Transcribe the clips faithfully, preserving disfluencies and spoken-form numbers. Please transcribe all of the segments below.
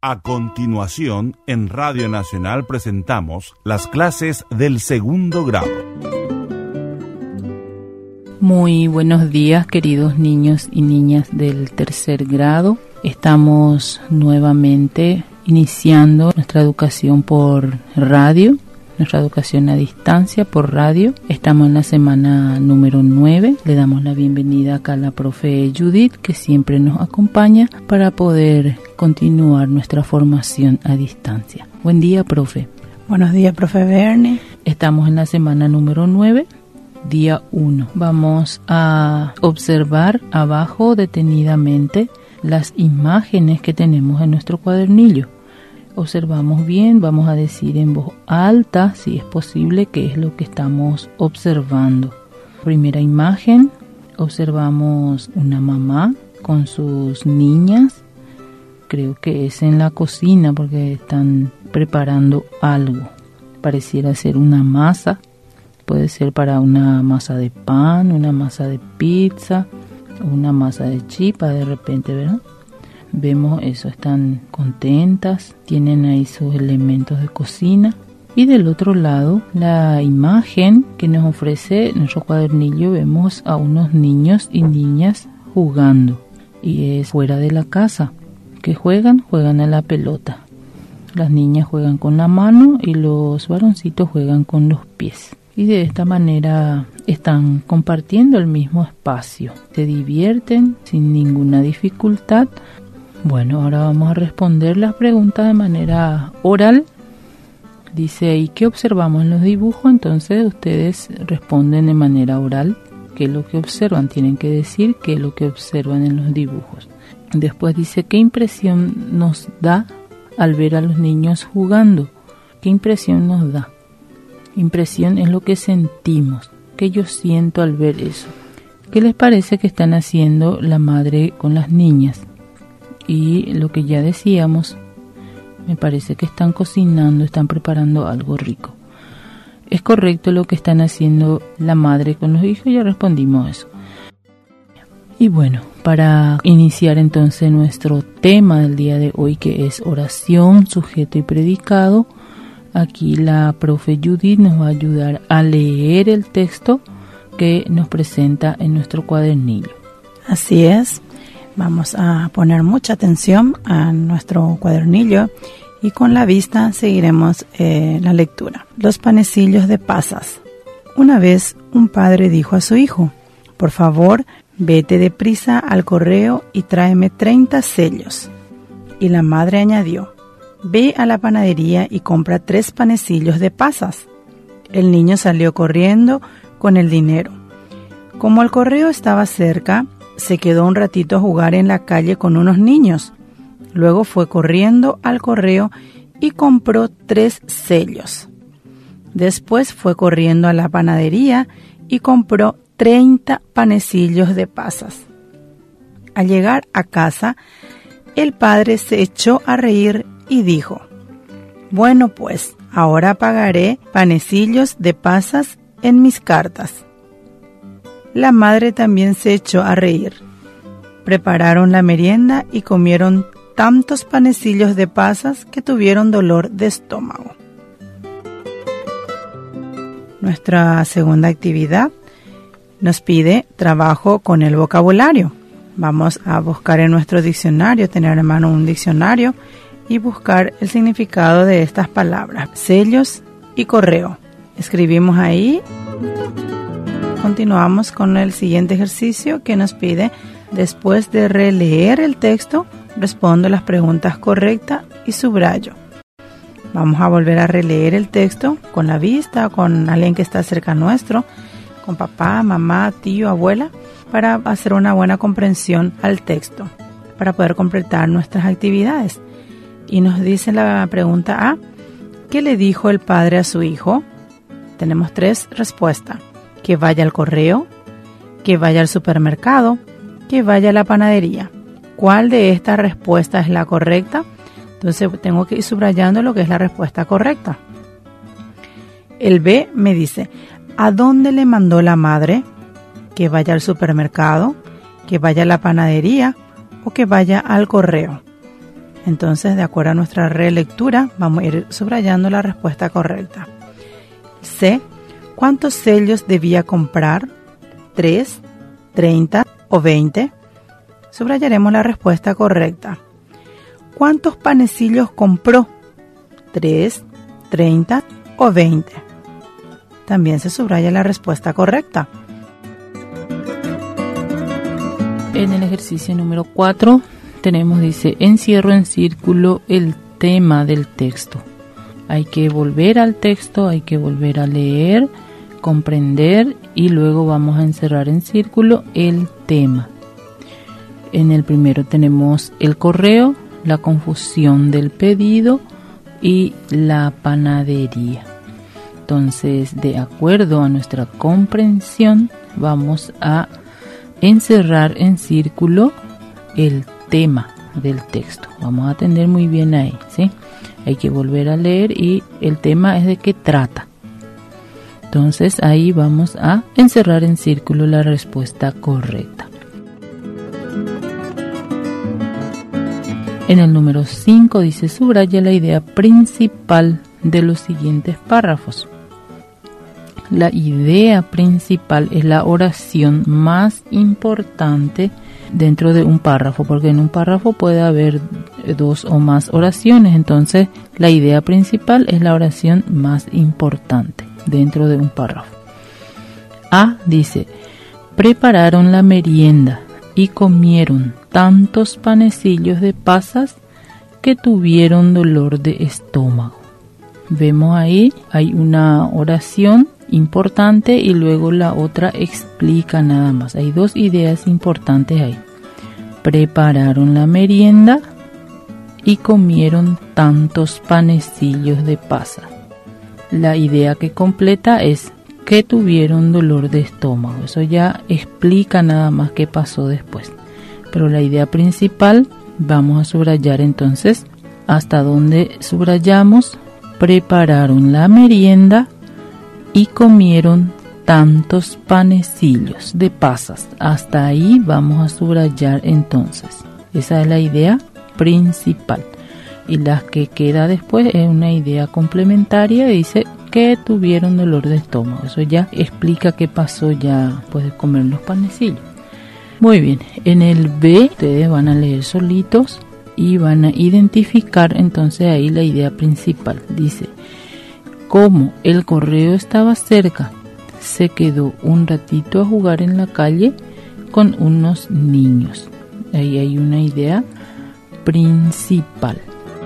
A continuación, en Radio Nacional presentamos las clases del segundo grado. Muy buenos días, queridos niños y niñas del tercer grado. Estamos nuevamente iniciando nuestra educación por radio, nuestra educación a distancia por radio. Estamos en la semana número nueve. Le damos la bienvenida acá a la profe Judith, que siempre nos acompaña para poder continuar nuestra formación a distancia. Buen día, profe. Buenos días, profe Verne. Estamos en la semana número nueve, día uno. Vamos a observar abajo detenidamente las imágenes que tenemos en nuestro cuadernillo. Observamos bien, vamos a decir en voz alta, si es posible, qué es lo que estamos observando. Primera imagen, observamos una mamá con sus niñas. Creo que es en la cocina porque están preparando algo. Pareciera ser una masa. Puede ser para una masa de pan, una masa de pizza, una masa de chipa de repente, ¿verdad? Vemos eso, están contentas, tienen ahí sus elementos de cocina. Y del otro lado, la imagen que nos ofrece nuestro cuadernillo, vemos a unos niños y niñas jugando. Y es fuera de la casa. ¿Qué juegan? Juegan a la pelota. Las niñas juegan con la mano y los varoncitos juegan con los pies. Y de esta manera están compartiendo el mismo espacio. Se divierten sin ninguna dificultad. Bueno, ahora vamos a responder las preguntas de manera oral. Dice ahí, ¿qué observamos en los dibujos? Entonces ustedes responden de manera oral qué es lo que observan. Tienen que decir qué es lo que observan en los dibujos. Después dice, ¿qué impresión nos da al ver a los niños jugando? ¿Qué impresión nos da? Impresión es lo que sentimos, que yo siento al ver eso. ¿Qué les parece que están haciendo la madre con las niñas? Y lo que ya decíamos, me parece que están cocinando, están preparando algo rico. ¿Es correcto lo que están haciendo la madre con los hijos? Ya respondimos eso. Y bueno, para iniciar entonces nuestro tema del día de hoy, que es oración, sujeto y predicado, aquí la profe Judith nos va a ayudar a leer el texto que nos presenta en nuestro cuadernillo. Así es. Vamos a poner mucha atención a nuestro cuadernillo y con la vista seguiremos eh, la lectura. Los panecillos de pasas. Una vez un padre dijo a su hijo, por favor, vete deprisa al correo y tráeme treinta sellos. Y la madre añadió, ve a la panadería y compra tres panecillos de pasas. El niño salió corriendo con el dinero. Como el correo estaba cerca, se quedó un ratito a jugar en la calle con unos niños. Luego fue corriendo al correo y compró tres sellos. Después fue corriendo a la panadería y compró treinta panecillos de pasas. Al llegar a casa, el padre se echó a reír y dijo, bueno pues, ahora pagaré panecillos de pasas en mis cartas. La madre también se echó a reír. Prepararon la merienda y comieron tantos panecillos de pasas que tuvieron dolor de estómago. Nuestra segunda actividad nos pide trabajo con el vocabulario. Vamos a buscar en nuestro diccionario, tener en mano un diccionario y buscar el significado de estas palabras, sellos y correo. Escribimos ahí. Continuamos con el siguiente ejercicio que nos pide, después de releer el texto, respondo las preguntas correctas y subrayo. Vamos a volver a releer el texto con la vista, con alguien que está cerca nuestro, con papá, mamá, tío, abuela, para hacer una buena comprensión al texto, para poder completar nuestras actividades. Y nos dice la pregunta A, ¿qué le dijo el padre a su hijo? Tenemos tres respuestas. Que vaya al correo, que vaya al supermercado, que vaya a la panadería. ¿Cuál de estas respuestas es la correcta? Entonces tengo que ir subrayando lo que es la respuesta correcta. El B me dice, ¿a dónde le mandó la madre? Que vaya al supermercado, que vaya a la panadería o que vaya al correo. Entonces, de acuerdo a nuestra relectura, vamos a ir subrayando la respuesta correcta. C. ¿Cuántos sellos debía comprar? ¿tres, treinta o veinte? Subrayaremos la respuesta correcta. ¿Cuántos panecillos compró? ¿tres, treinta o veinte? También se subraya la respuesta correcta. En el ejercicio número cuatro tenemos, dice, encierro en círculo el tema del texto. Hay que volver al texto, hay que volver a leer, comprender y luego vamos a encerrar en círculo el tema. En el primero tenemos el correo, la confusión del pedido y la panadería. Entonces, de acuerdo a nuestra comprensión, vamos a encerrar en círculo el tema del texto. Vamos a atender muy bien ahí, ¿sí? Hay que volver a leer y el tema es de qué trata. Entonces, ahí vamos a encerrar en círculo la respuesta correcta. En el número cinco dice, subraya la idea principal de los siguientes párrafos. La idea principal es la oración más importante dentro de un párrafo, porque en un párrafo puede haber dos o más oraciones. Entonces, la idea principal es la oración más importante dentro de un párrafo. A dice, prepararon la merienda y comieron tantos panecillos de pasas que tuvieron dolor de estómago. Vemos ahí, hay una oración importante y luego la otra explica nada más. Hay dos ideas importantes ahí. Prepararon la merienda y comieron tantos panecillos de pasas. La idea que completa es que tuvieron dolor de estómago. Eso ya explica nada más qué pasó después. Pero la idea principal, vamos a subrayar entonces hasta donde subrayamos. Prepararon la merienda y comieron tantos panecillos de pasas. Hasta ahí vamos a subrayar entonces. Esa es la idea principal. Y la que queda después es una idea complementaria. Dice que tuvieron dolor de estómago. Eso ya explica qué pasó ya después de comer los panecillos. Muy bien, en el B ustedes van a leer solitos y van a identificar entonces ahí la idea principal. Dice, como el correo estaba cerca, se quedó un ratito a jugar en la calle con unos niños. Ahí hay una idea principal.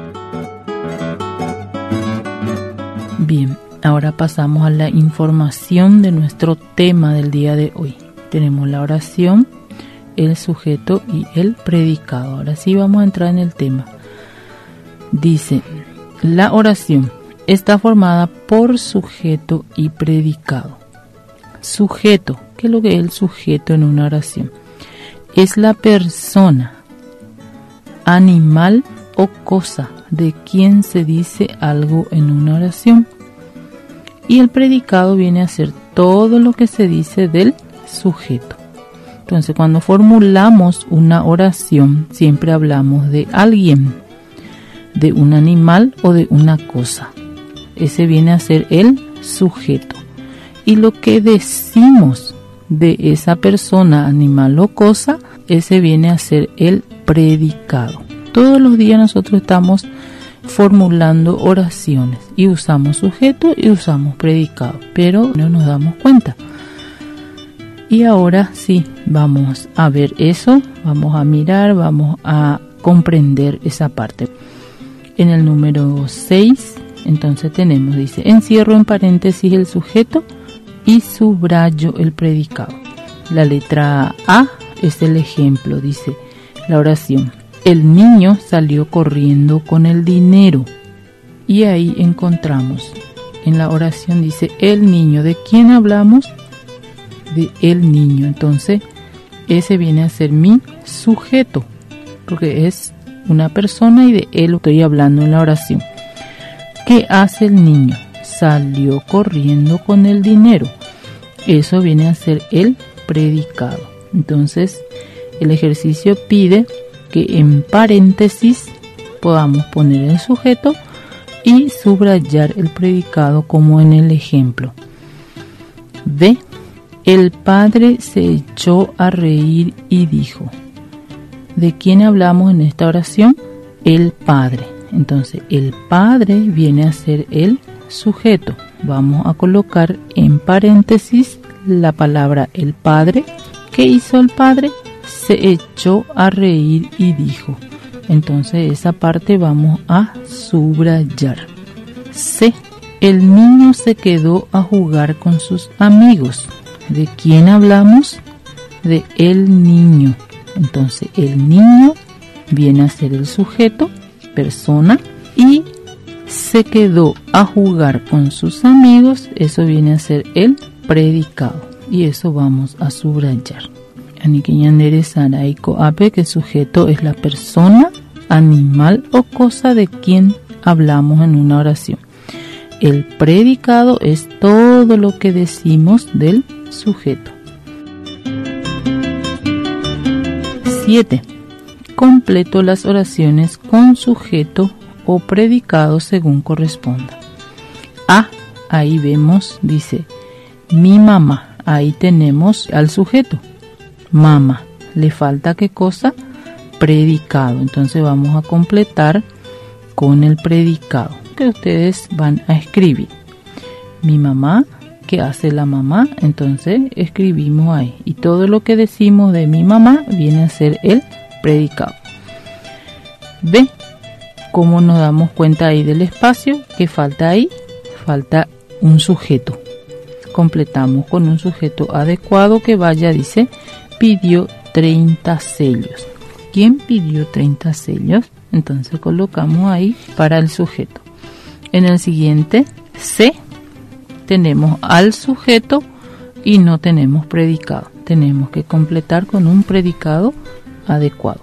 Bien, ahora pasamos a la información de nuestro tema del día de hoy. Tenemos la oración, el sujeto y el predicado. Ahora sí vamos a entrar en el tema. Dice, la oración está formada por sujeto y predicado. Sujeto, ¿qué es lo que es el sujeto en una oración? Es la persona, animal o cosa de quien se dice algo en una oración. Y el predicado viene a ser todo lo que se dice del sujeto. Entonces, cuando formulamos una oración, siempre hablamos de alguien, de un animal o de una cosa. Ese viene a ser el sujeto. Y lo que decimos de esa persona, animal o cosa, ese viene a ser el predicado. Todos los días nosotros estamos formulando oraciones y usamos sujeto y usamos predicado, pero no nos damos cuenta. Y ahora sí, vamos a ver eso, vamos a mirar, vamos a comprender esa parte. En el número seis, entonces tenemos, dice, encierro en paréntesis el sujeto y subrayo el predicado. La letra A es el ejemplo, dice la oración. El niño salió corriendo con el dinero. Y ahí encontramos, en la oración dice, el niño. ¿De quién hablamos? De el niño. Entonces, ese viene a ser mi sujeto, porque es una persona y de él estoy hablando en la oración. ¿Qué hace el niño? Salió corriendo con el dinero. Eso viene a ser el predicado. Entonces, el ejercicio pide que en paréntesis podamos poner el sujeto y subrayar el predicado como en el ejemplo. B. El padre se echó a reír y dijo. ¿De quién hablamos en esta oración? El padre. Entonces, el padre viene a ser el sujeto. Vamos a colocar en paréntesis la palabra el padre. ¿Qué hizo el padre? Se echó a reír y dijo. Entonces, esa parte vamos a subrayar. C. El niño se quedó a jugar con sus amigos. ¿De quién hablamos? De el niño. Entonces, el niño viene a ser el sujeto, persona, y se quedó a jugar con sus amigos, eso viene a ser el predicado, y eso vamos a subrayar. Aniquiñandere Saraiko Ape, que sujeto es la persona, animal o cosa de quien hablamos en una oración. El predicado es todo lo que decimos del sujeto. siete. Completo las oraciones con sujeto o predicado según corresponda. A, ahí vemos, dice, mi mamá. Ahí tenemos al sujeto, mamá. Le falta ¿qué cosa? Predicado. Entonces vamos a completar con el predicado que ustedes van a escribir. Mi mamá, ¿qué hace la mamá? Entonces escribimos ahí. Y todo lo que decimos de mi mamá viene a ser el predicado. B. ¿Cómo nos damos cuenta ahí del espacio? ¿Qué falta ahí? Falta un sujeto. Completamos con un sujeto adecuado que vaya, dice, pidió treinta sellos. ¿Quién pidió treinta sellos? Entonces colocamos ahí para el sujeto. En el siguiente, C, tenemos al sujeto y no tenemos predicado. Tenemos que completar con un predicado adecuado.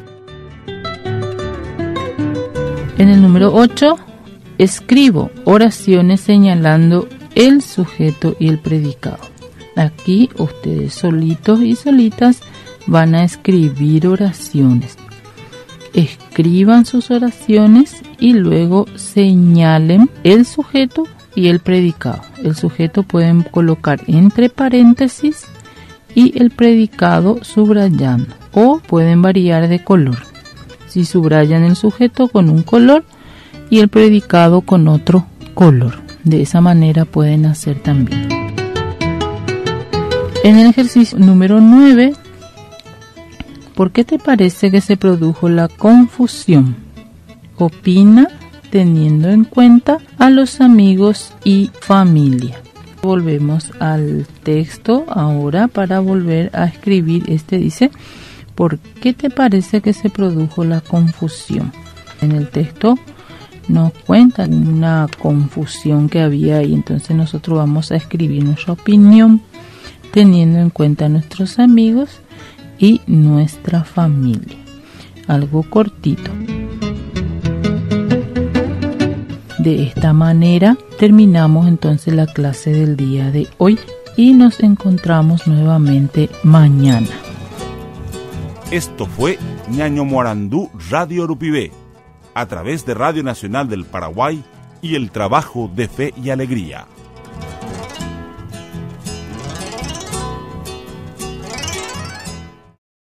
En el número ocho, escribo oraciones señalando el sujeto y el predicado. Aquí ustedes solitos y solitas van a escribir oraciones. Escriban sus oraciones y luego señalen el sujeto y el predicado. El sujeto pueden colocar entre paréntesis y el predicado subrayando, o pueden variar de color. Si subrayan el sujeto con un color y el predicado con otro color. De esa manera pueden hacer también. En el ejercicio número nueve, ¿por qué te parece que se produjo la confusión? Opina teniendo en cuenta a los amigos y familia. Volvemos al texto ahora para volver a escribir. Este dice, ¿por qué te parece que se produjo la confusión? En el texto nos cuenta una confusión que había ahí, entonces nosotros vamos a escribir nuestra opinión teniendo en cuenta a nuestros amigos y nuestra familia. Algo cortito. De esta manera terminamos entonces la clase del día de hoy y nos encontramos nuevamente mañana. Esto fue Ñaño Morandú Radio Urupibé, a través de Radio Nacional del Paraguay y el trabajo de Fe y Alegría.